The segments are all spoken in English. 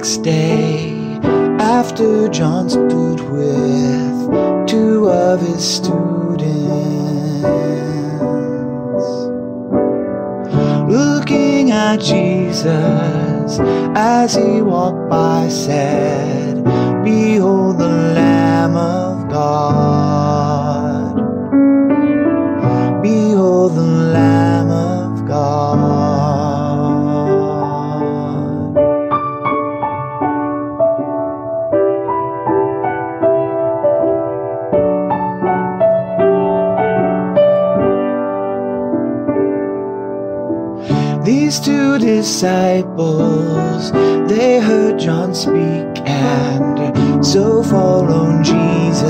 next day, after John stood with two of his students, looking at Jesus as he walked by, said, "Behold the Lamb of God. Behold the Lamb of God." These two disciples, they heard John speak and so followed Jesus.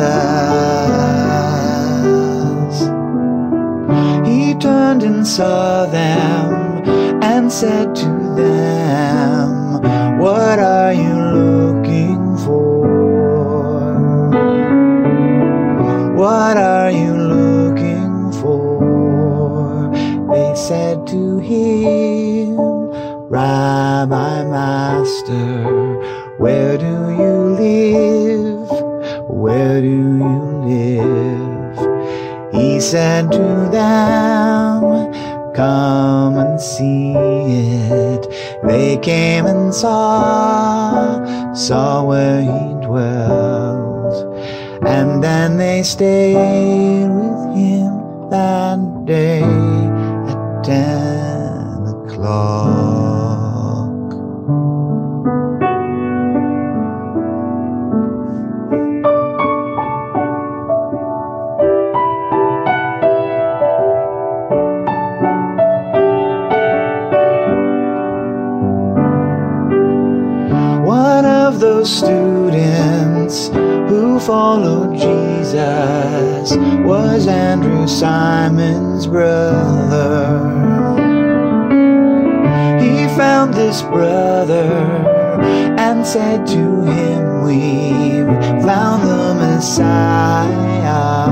He turned and saw them and said to them, "What are you looking for? What are you looking for?" They said to him, "Rabbi, Master, where do you live? Where do you live?" He said to them, "Come and see it." They came and saw where he dwelt, and then they stayed with him that day at 10 o'clock. One of those students who followed Jesus was Andrew, Simon's brother. He found this brother and said to him, "We've found the Messiah,"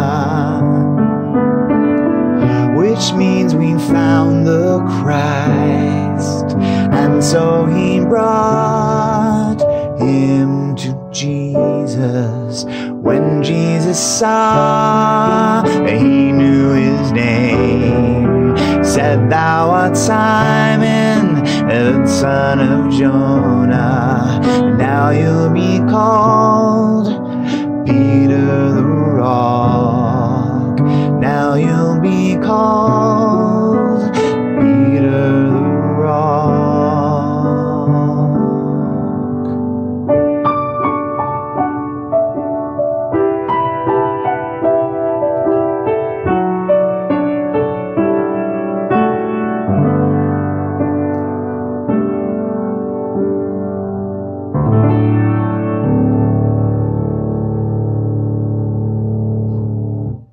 which means we found the Christ. And so he brought him to Jesus. When Jesus saw, he knew his name, said, "Thou art Simon, the son of Jonah. Now you'll be called Peter the Rock. Now you'll be called